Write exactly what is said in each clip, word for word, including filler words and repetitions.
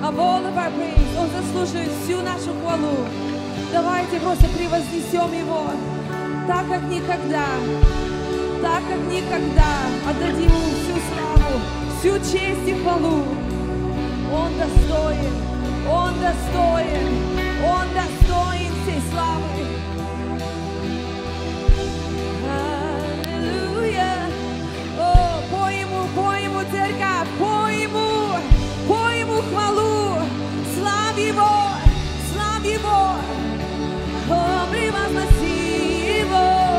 of all of our praise. Он заслуживает всю нашу хвалу. Давайте просто превознесем Его, так как никогда, так как никогда. Отдадим Ему всю славу, всю честь и хвалу. Он достоин, Он достоин, Он достоин всей славы. Аллилуйя. О, пой Ему, пой Ему, церковь, пой Ему, пой Ему хвалу. Славь Его, славь Его. О, превозноси Его.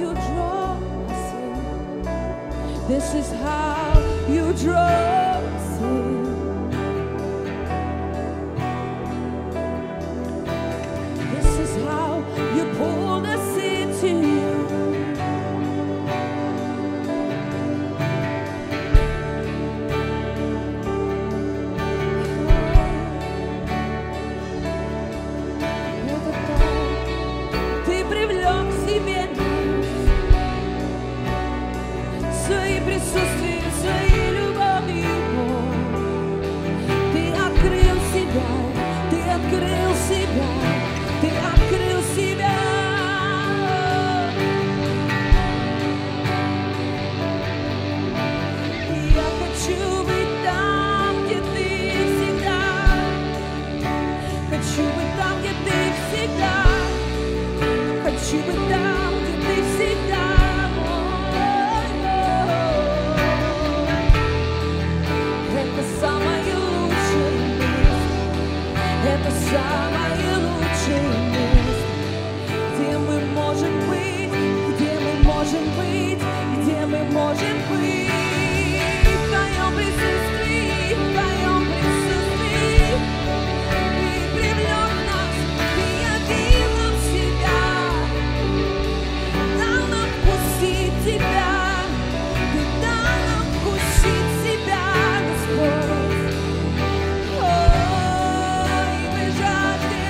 you draw us in. This is how you draw us in. This is how you pulled us into you. Своим присутствием, своей любовью, ты открыл себя, ты открыл себя, ты открыл себя. И я хочу быть там, где ты всегда, хочу быть там, где ты всегда, хочу быть там, где ты всегда. Это самое лучшее место, где мы можем быть, где мы можем быть, где мы можем быть. В твоем присутствии, в твоем присутствии. Ты привлек нас, ты явил нам себя, дал нам вкусить тебя, ты дал нам вкусить себя, Господь. Oh,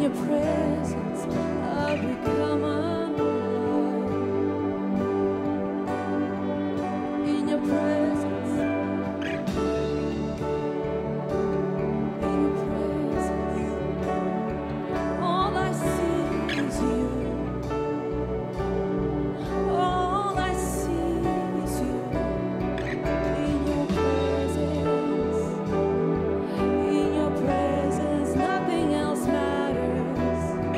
your presence, I become alive. In your presence, in your presence, all I see is you. All I see is you. In your presence, in your presence, nothing else matters.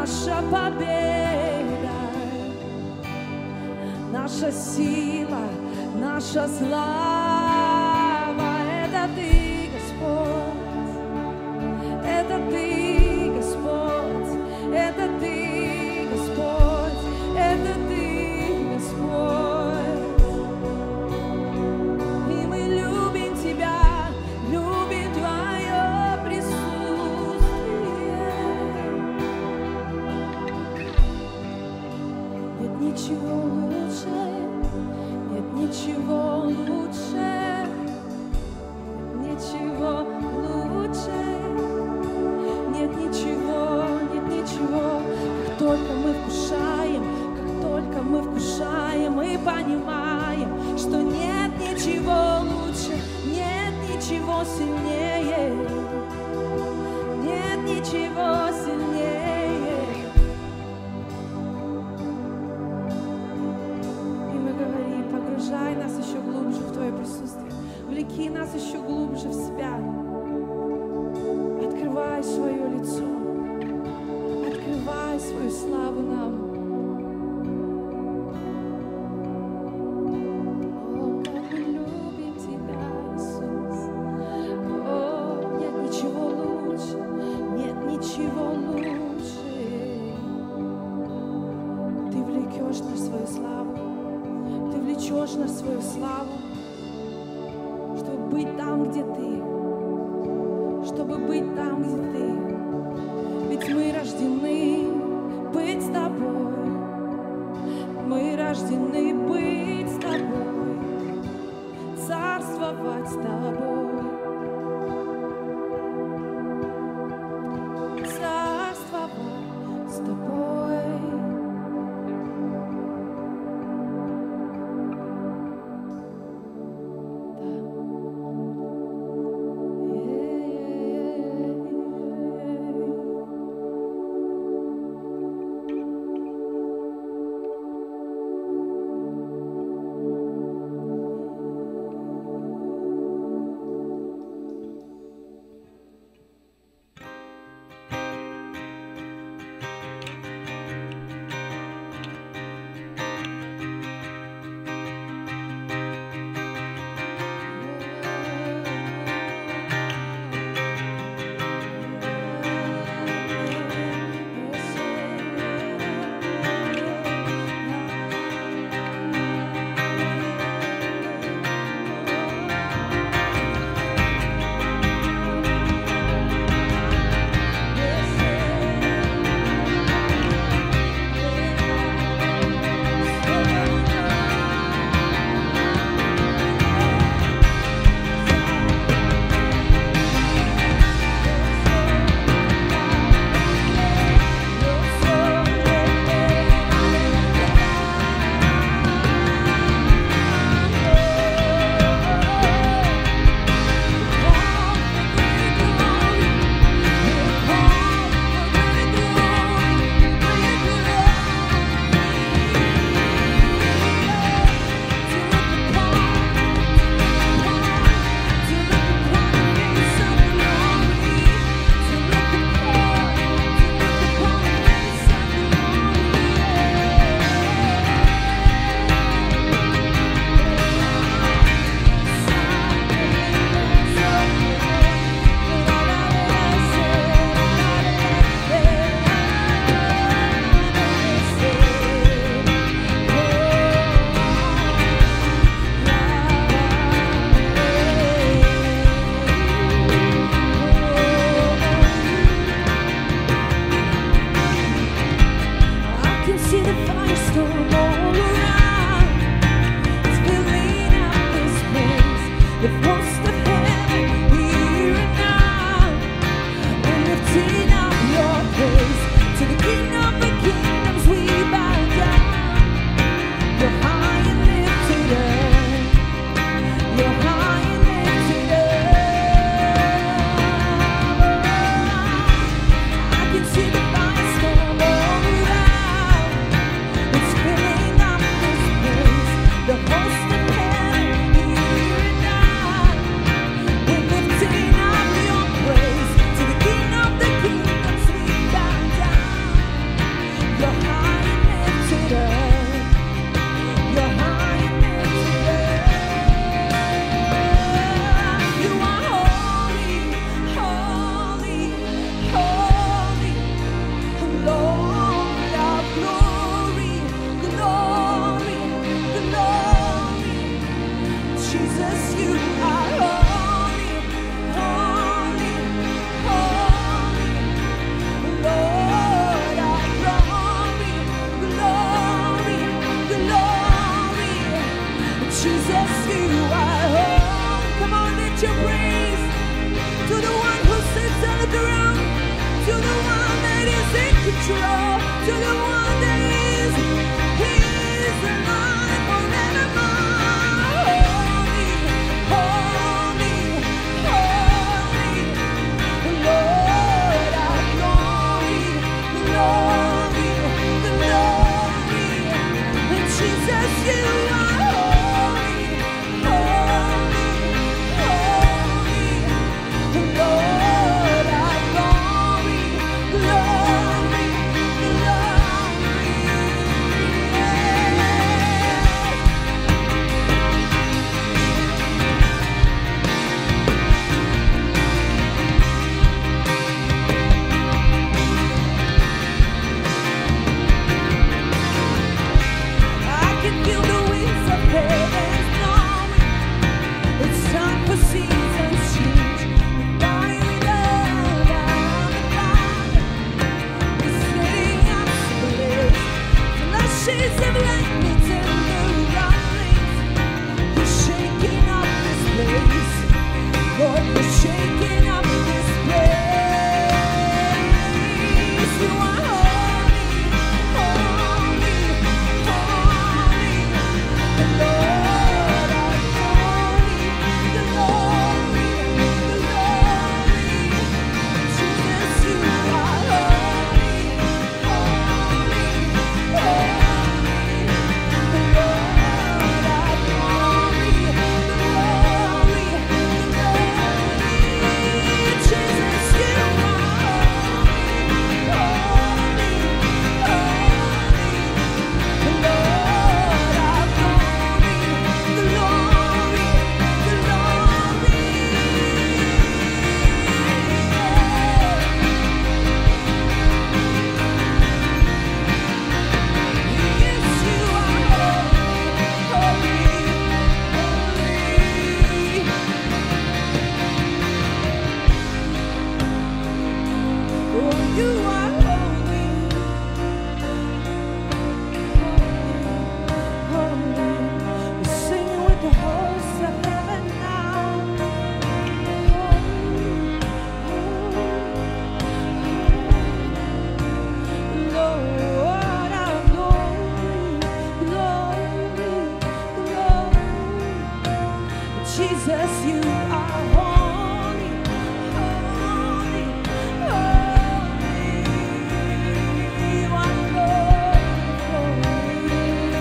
наша победа, наша сила, наша слава. Это Ты, Господь, это Ты, Господь, это Ты, Господь, это Ты, Господь. И мы любим Тебя, любим Твое присутствие. Нет ничего лучше, нет ничего лучше, ничего лучше, нет ничего, нет ничего. Как только мы вкушаем, как только мы вкушаем, мы понимаем, что нет ничего лучше, нет ничего сильнее, нет ничего сильнее. И мы говорим: погружай нас еще глубже в Твое присутствие, влеки нас еще глубже в себя, открывай свое лицо, открывай свою славу нам. О, как мы любим Тебя, Иисус. О, нет ничего лучше, нет ничего лучше. Ты влекешь нас в свою славу, Ты влечешь нас в свою славу, чтобы быть там, где Ты, чтобы быть там, где Ты. Ведь мы рождены быть с Тобой, мы рождены быть с Тобой, царствовать с Тобой, царствовать с Тобой. control, to the one that is. He is alive forevermore. Holy, holy, holy, Lord of glory, glory, glory. And Jesus, you are holy, holy, holy, Lord of glory, glory, glory. I can feel the winds of heaven blowing. It's time for seasons change. Fire love out the fire. It's setting up space. Flashes of lightning and the rumblings. You're shaking up this place. Lord, you're shaking up this place. You are holy, holy, holy. The Lord of glory, the glory, the glory. Jesus, you are holy, holy, holy. The Lord of glory, the glory, the glory. Jesus, you are holy, holy, holy. The Lord of glory, glory, glory. Yes, you are holy, holy, holy. Oh, you are holy, holy, holy. We're singing with the hosts of heaven now. Lord of glory, glory, glory. Jesus, you are holy, holy, holy. You are holy.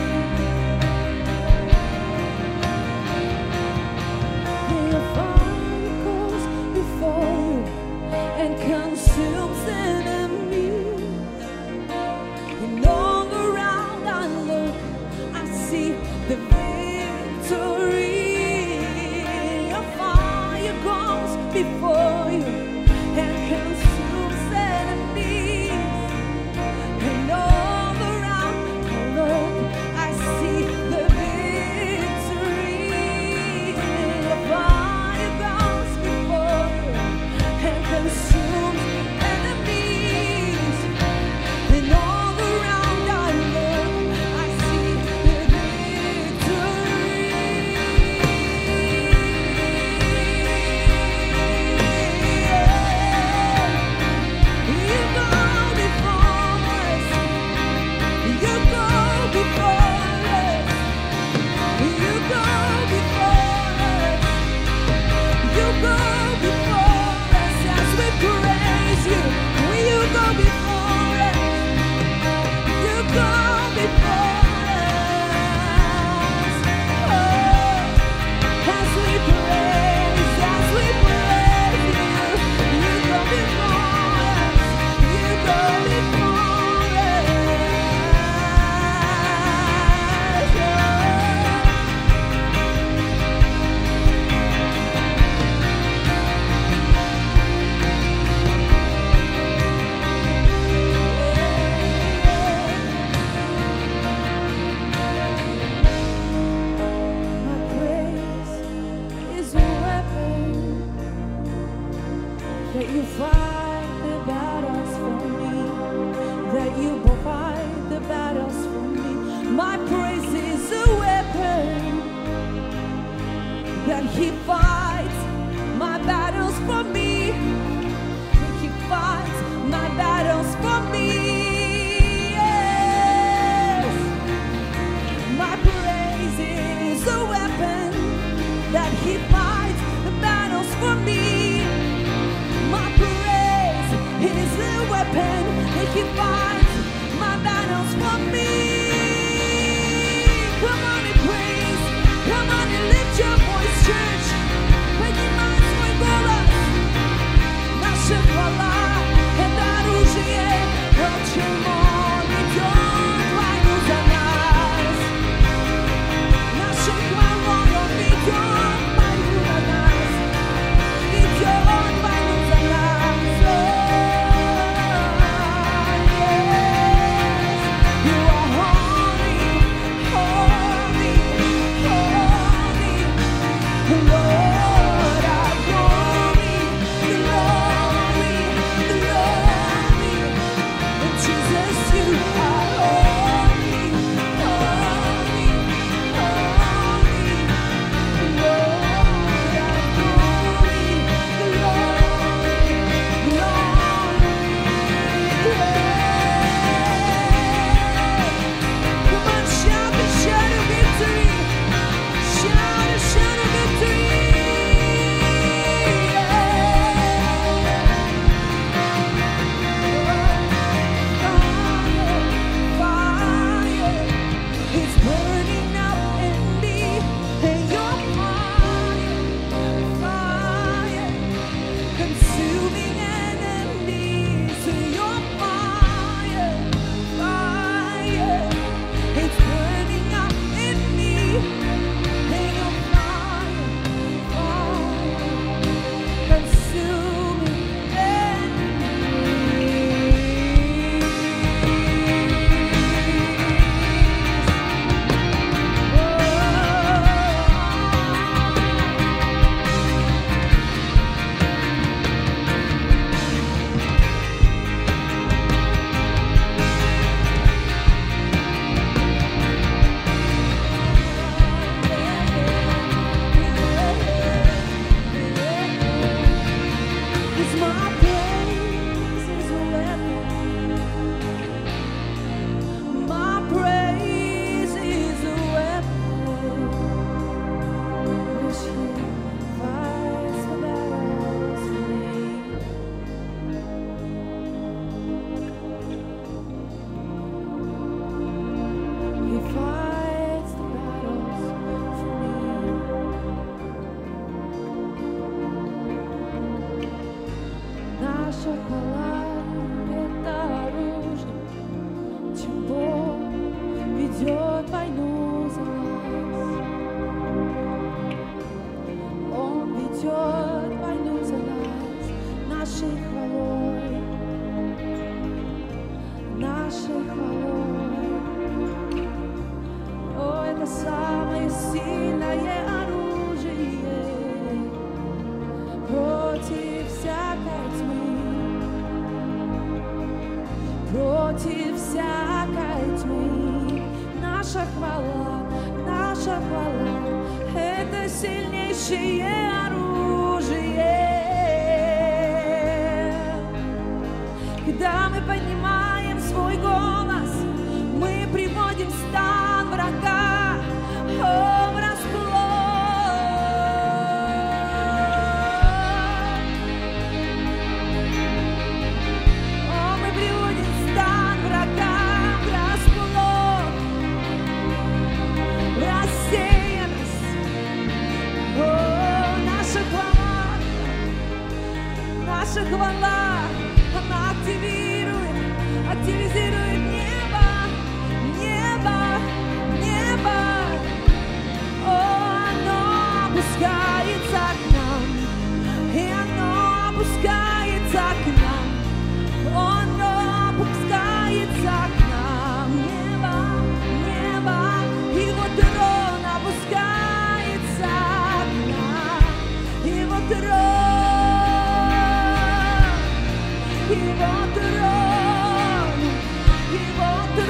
Your fire goes before you and consumes enemies. And all around I look, I see the victory. Your fire goes before you and consumes enemies. And all around I look, I see the victory. Your fire goes before you and consumes enemies. And all around I look, I see the victory. You go before us. You go before us. You go before us. You go before us as we praise you. Will you go before us? You go before us. Oh, as we praise, as we praise you, you go before us. You go before us. My praise is a weapon that you fight the battles for me, that you fight the battles for me. My praise is a weapon that He fights my battles for me. He fights my battles for me. нашей хвалой. О, это самое сильное оружие против всякой тьмы, против всякой тьмы. Наша хвала, наша хвала, это сильнейшее оружие. Когда мы поднимаем свой голос, мы приводим стан врага о, врасплох. О, мы приводим стан врага врасплох, в рассеянность. О, наша хвала, наша хвала, она активирует, активизирует небо, небо, небо. О, оно опускается к нам, и оно опускается к нам, оно опускается к нам. Небо, небо, его трон опускается к нам, его трон. Его трон, Его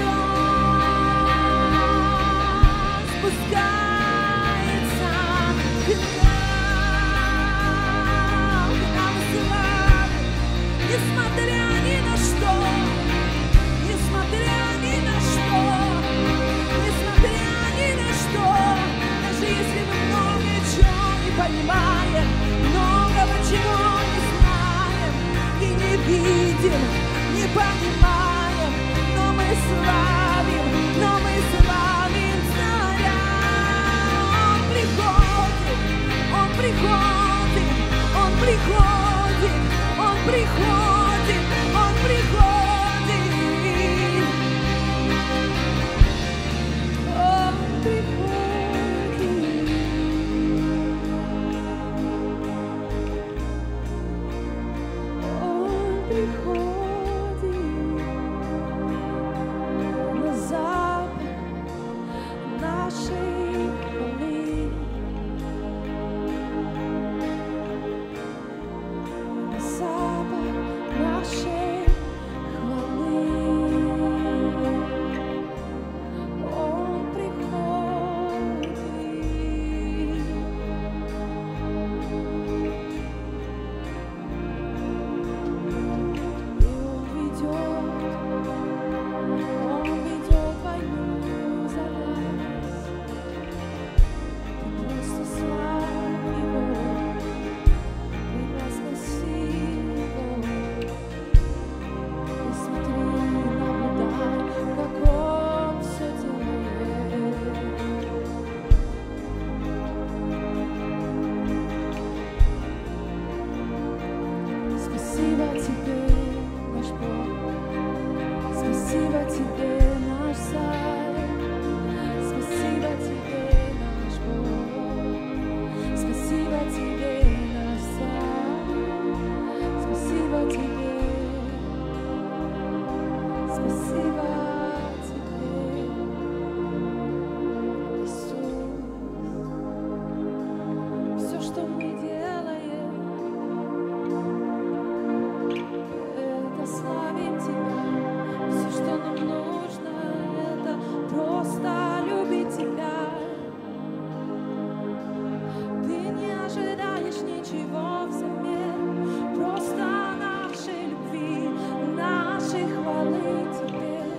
трон спускается к нам, к нам славы, несмотря ни на что, несмотря ни на что, несмотря ни на что, даже если мы много чего не понимаем, многого чего не знаем и не видим, не понимаем, но мы славим, но мы славим царя. Он приходит, он приходит, он приходит, он приходит, он приходит, он приходит. Он приходит на запах нашей хвалы, на запах нашей хвалы. Он приходит. И Он ведет, Он ведет войну за нас. Ты просто славь Его, превозноси Его. И смотри, наблюдай, как Он все делает. Спасибо Тебе, наш Бог. Спасибо Тебе, наш Царь. Спасибо Тебе, наш Бог. Спасибо Тебе, наш Царь. Спасибо Тебе. Спасибо Тебе, Иисус. Все, что мы делаем, это славим Тебя. Все, что нам нужно, это просто любить Тебя. Ты не ожидаешь ничего взамен, просто нашей любви, нашей хвалы Тебе.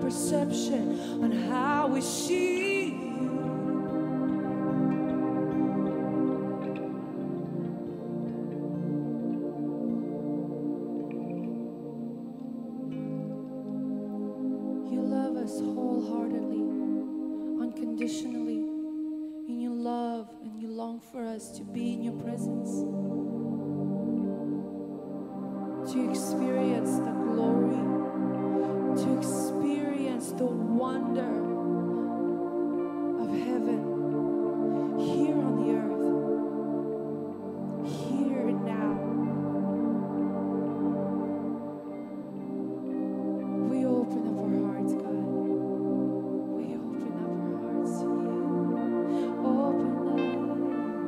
perception on how we see you. You love us wholeheartedly, unconditionally, and you love and you long for us to be in your presence, to experience the glory, to experience the wonder of heaven here on the earth, here and now. We open up our hearts, God. We open up our hearts to you. Open up.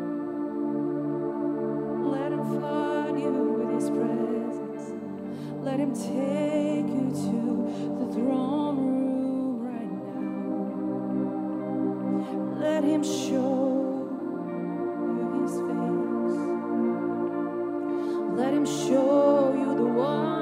Let him flood you with his presence. Let him take you to the throne room right now. Let him show you his face. Let him show you the one